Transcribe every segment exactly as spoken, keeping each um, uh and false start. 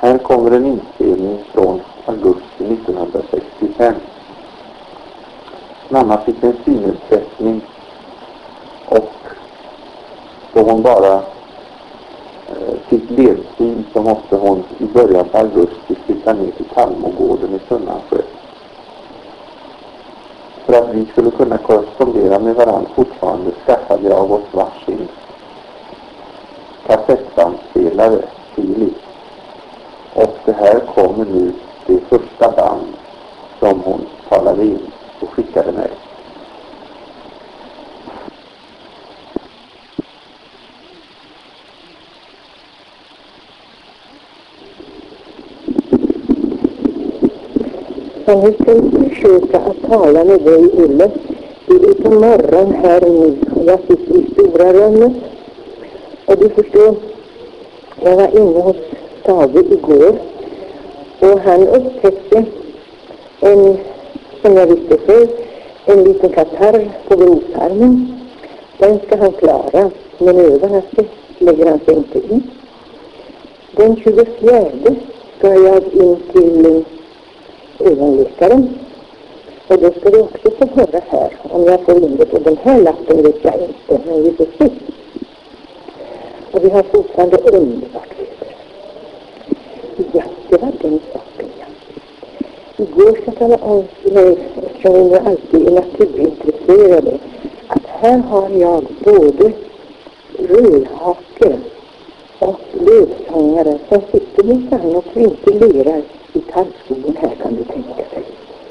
Här kommer en inspelning från augusti nittonhundrasextiofem. Mamma fick en synnedsättning och då hon bara eh, fick ledsyn så måste hon i början på augusti flytta ner till Kalmogården i Sunnansjö. För att vi skulle kunna korrespondera med varandra fortfarande skaffade jag av oss varsin kassettbandspelare, Philips. Och det här kommer nu det första band som hon talade in och skickade mig. Men vi ska försöka att tala med dig, Ulle. Det är på morgon här nu och jag sitter i stora rummet. Och du förstår, jag var inne hos Tage igår och han upptäckte en, som jag visste själv, en liten katarr på grovtarmen. Den ska han klara, men övernaste lägger han sig inte i. Den tjugofjärde ska jag in till ögonläkaren. Och då ska du också få höra här, om jag får in det på den här lappen vet jag inte, men vi får se. Och vi har fortfarande underbart väder. Ja, det var den saken, ja. Igår ska jag tala om, eftersom vi nu alltid är naturintresserade, att här har jag både rödhake och lövsångare som sitter minsann och ventilerar i tallskogen här, kan du tänka dig.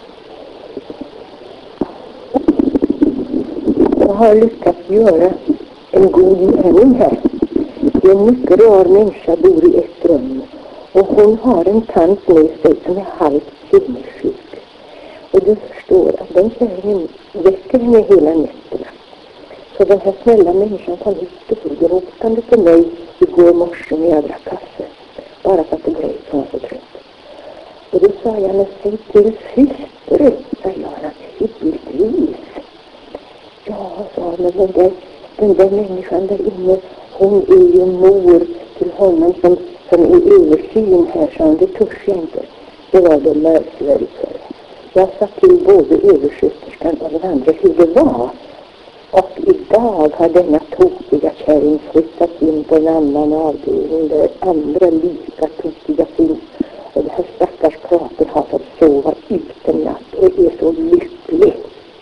Jag har lyckats göra en god gärning här. En mycket rar människa bor i ett rum och hon har en tant med sig som är halvt sinnessjuk. Och du förstår att den tjejen väcker henne hela nätterna. Så den här snälla människan kom hit storgråtande till mig igår morse när jag drack kaffe. Bara för att det grejt som var så trött. Och då sa jag, men säg till syster, sa jag naturligtvis. Ja, sa men den där, den där människan där inne, hon är ju mor till honom som, som är översyn här, sa han, det törs jag inte. Det var det märkvärdigt för. Jag sa till både översköterskan och den andra hur det var. Och idag har denna tokiga kärring flyttat in på en annan avdelning där andra lika tokiga finns. Och det här stackars krater har fått sova ut en natt och är så lycklig.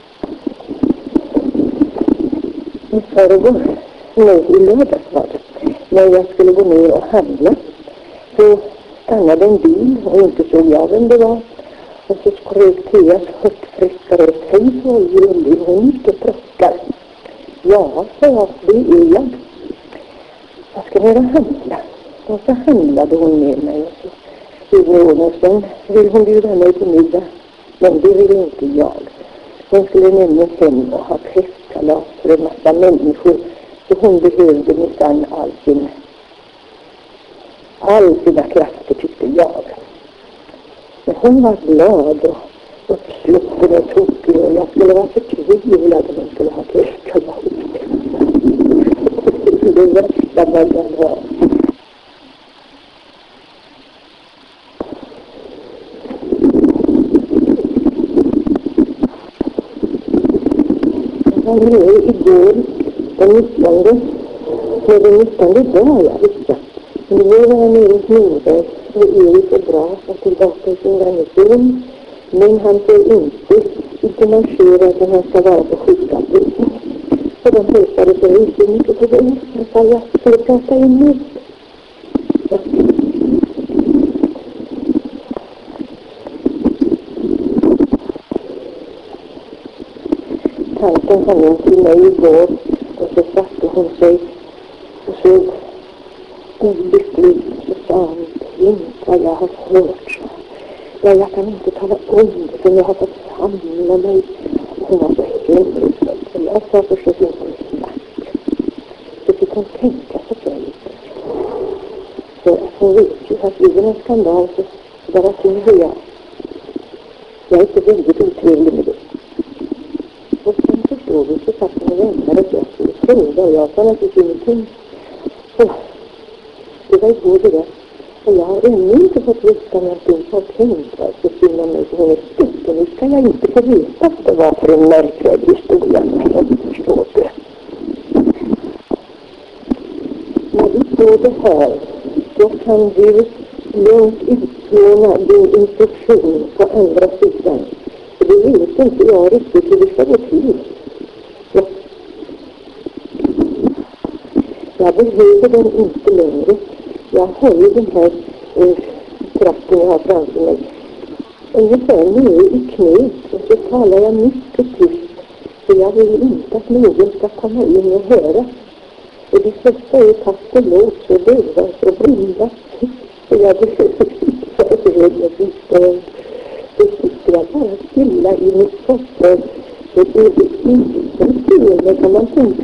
I förrgår, nej i lördags var det, när jag skulle gå ner och handla, så stannade en bil och inte såg jag vem det var. Och så skrek Theas hurtfriskare och hej så är hon mycket plockar. Ja, sa jag, det är jag. Jag ska ner och handla. Och så handlade hon med mig och så. Och sen vill hon bjuda mig på middag, men det vill inte jag. Hon skulle nämligen hem och ha kräftkalas för en massa människor, så hon behövde minsann all sin, all sina krafter, tyckte jag. Men hon var glad och uppsluppen och tokig och jag skulle vara förtvivlad om hon skulle ha kräftkalas. Det värsta var det var. Jag var nere igår den nittonde, med den nittonde dag jag visste. Nu var jag nere hos Norberg och Erik är bra och tillbaka i sin garnison. Men han får inte inte marschera när han ska vara på sjukavdelning. Och de hälsade så riktigt mycket på det. Jag sa jag skulle prata in nu. Tanten kom in till mig igår och så satte hon sig och såg olycklig och sa hon, tänk vad jag har hört. Ja, jag kan inte tala om det för jag har fått samla mig. Hon var så hemrysad och jag sa förstås inte snabbt. Så fick hon tänka sig för lite. För att hon vet ju att det är en skandal så bara tror jag. Jag är inte väldigt otrevlig med det. Och sen förstår vi så satt hon och väntade att jag skulle fråga och jag sa naturligtvis ingenting. Och det var igår det där. Och jag har ännu inte fått veta någonting som tänkt att befinna mig på hennes stycke. Nu ska jag inte få veta att det var för en märkvärdig historia. Jag förstår det. När du står det här, då kan du långt utplåna din instruktion på andra sidan. För det vet inte jag riktigt hur det ska gå till. Ja. Jag behöver den inte längre. Jag har ju den här eh, kraften jag har framför mig. Ungefär nere i knät. Och så talar jag mycket tyst. För jag vill inte att någon ska komma in och höra. Och det första är tack och lov så döva och blinda. Så jag behöver inte förbereda bistånd. Så sitter jag bara stilla i mitt soffor. Så det är inte en fel, kan man tänka.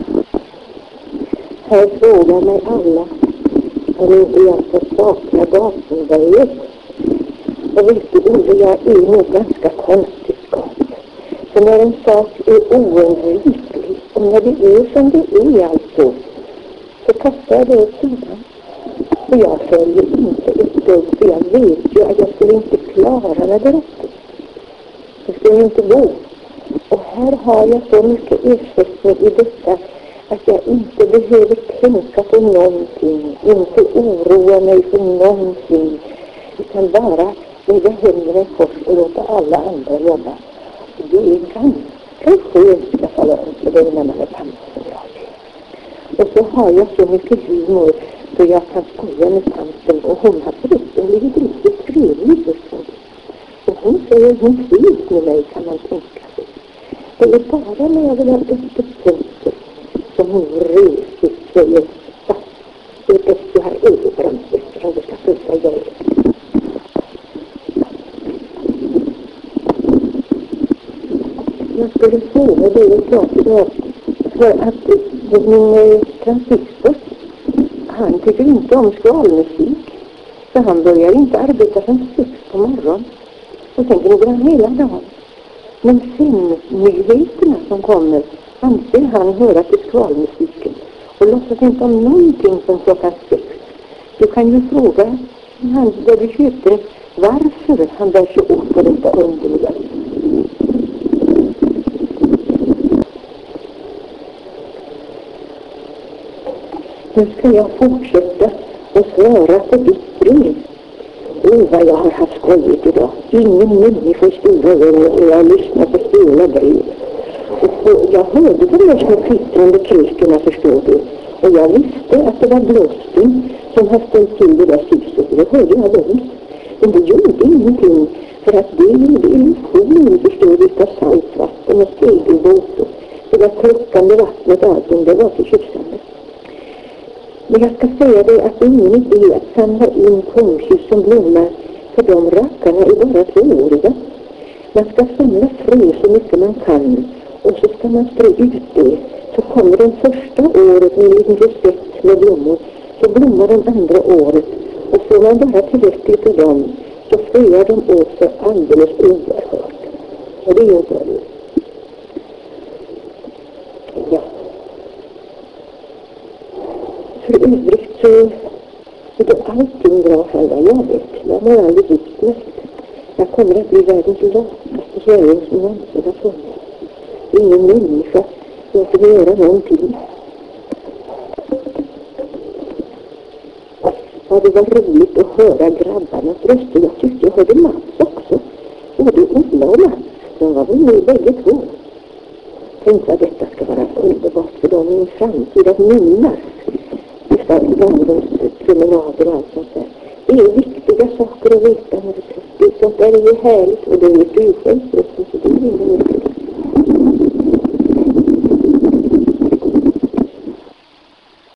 Här frågar mig alla om inte jag ska sakna Gasenberget. Och vet du, Olle, jag är nog ganska konstigt skapt. För när en sak är oundviklig, och när det är som det är alltså, så kastar jag det åt sidan. Och jag följer inte ett dugg, för jag vet ju att jag skulle inte klara mig där uppe. Det skulle inte gå. Och här har jag så mycket ersättning i detta att jag inte behöver tänka på någonting, inte oroa mig för någonting, utan bara lägga händerna i kors och låta alla andra jobba. Det är ganska skönt, ska jag tala om för dig när man är tant som jag är. Och så har jag så mycket humor så jag kan skoja med tanten, och hon har förresten blivit riktigt trevlig just nu. Och hon säger hon trivs med mig, kan man tänka sig. Det är bara när jag vill ha öppet fönster som hon resigt säger, ja, det är bäst du har överbromsat eftersom du ska följa ihjäl. Jag skulle fråga dig en sak idag, för att min transistor, han tycker inte om skvalmusik, så han börjar inte arbeta från sex på morgonen och sen går han hela dagen. Men sen nyheterna som kommer anser han höra till skvalmusiken och låtsas inte om någonting från klockan sex. Du kan ju fråga han där du köpte varför han bär sig åt på detta underliga. Nu ska jag fortsätta och svara på ditt brev. Åh, vad jag har haft skojigt idag. Ingen människa i stora rummet och jag lyssnar på stela brev. Och, och jag hörde de där små kvittrande krikorna, förstår du. Och jag visste att det var blåsten som har ställt till det där huset. Det hörde jag väl. Men det gjorde ingenting. För att det gjorde illusionen, förstår du, av saltvatten och segelbåt. Det där klockande vattnet och allting, det var för tjusande. Men jag ska säga dig att det är ingen idé att samla in kungshus som blommar, för de rackarna är bara tvååriga. Man ska samla frö så mycket man kan, och så ska man strö ut det. Så kommer den första året med en liten rosett med blommor, så blommar den andra året. Och får man bara tillräckligt för dem, så fröar de åt sig alldeles oerhört. Och det är ju bra det. Ja. För övrigt så är det allting bra här vad jag vet. Jag mår alldeles utmärkt. Jag kommer att bli världens lataste kärring som någonsin har funnits. Ingen människa låter mig göra någonting. Ja, det var roligt att höra grabbarnas röster. Jag tyckte jag hörde Mats också. Både Ola och Mats. De var väl med bägge två. Tänk vad detta ska vara underbart för dem i en framtid att minnas. Vissa ungdomspromenader och allt sånt där. Det är viktiga saker att veta. Det är sånt där är ju härligt. Och det vet du ju själv. Så det är ju